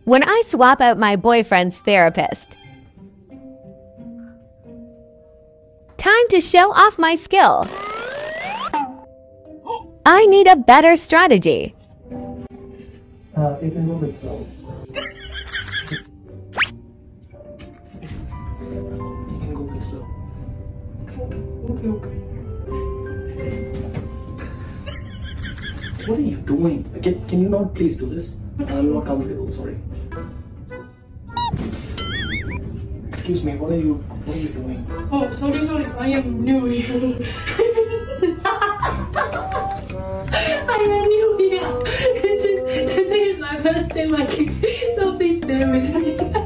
When I swap out my boyfriend's therapist. Time to show off my skill. I need a better strategy. You can go with slow. You can go with slow. Okay. What are you doing? Can you not please do this? I'm not comfortable, sorry. Excuse me, what are you doing? Oh, sorry, I am new here. I am new here. Today is my first day working, so please bear with me.